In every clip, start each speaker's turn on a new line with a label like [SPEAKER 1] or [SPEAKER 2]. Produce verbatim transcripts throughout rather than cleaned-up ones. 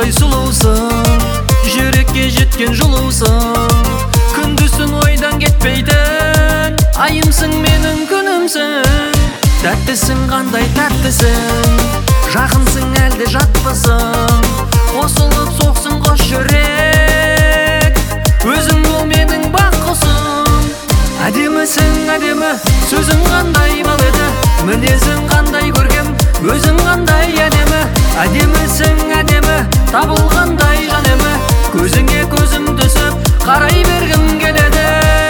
[SPEAKER 1] Қандай сұлусың, жүрекке жеткен жылусың, күндізсің ойдан кетпейтін, айымсың менің күнімсің. Тәттісің, қандай тәттісің, жақынсың әлде жатпысың, қосылып соқсын қос жүрек, өзің ол менің бақ құсым. Әдемісің, әдемі, сөзің қандай бал еді, мінезің қандай көркем, өзің қандай әдемі. Әдемісің, әдемі, табылғандай жан емі, көзіңе көзім түсіп қарай бергім келеді.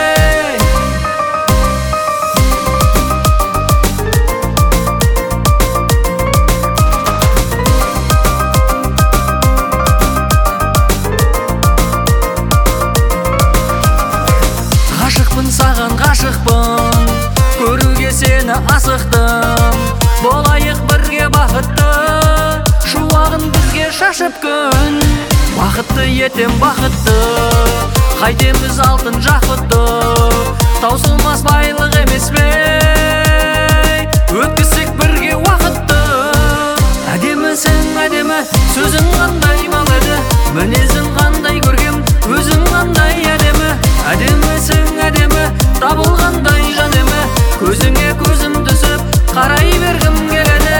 [SPEAKER 1] Ғашықпын саған, ғашықпын, көруге сені асықтым, болайық бірге бақытты, шуағын бізге шашып күн. Бақытты етем бақытты, қайтеміз алтын жақұтты, таусылмас байлық емес пе, өткізсек бірге уақытты. Әдемісің, әдемі, сөзің қандай бал еді, мінезің қандай көркем, өзің қандай әдемі. Әдемісің, әдемі, табылғандай жан емі, көзіңе көзім түсіп қарай бергім келеді.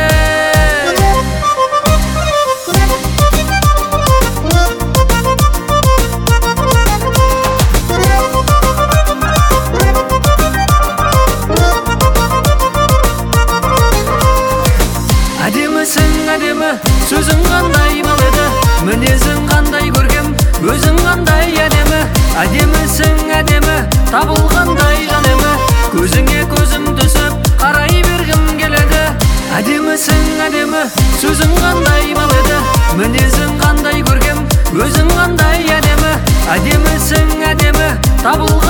[SPEAKER 1] Әдемісің, әдемі, сөзің қандай бал еді, мінезің қандай көркем, өзің қандай әдемі. Әдемісің, әдемі, табылғандай жан емі, көзіңе көзім түсіп қарай бергім келеді. Әдемісің, әдемі, сөзің қандай бал еді, мінезің қандай көркем, өзің қандай әдемі. Әдемісің, әдемі, табылғандай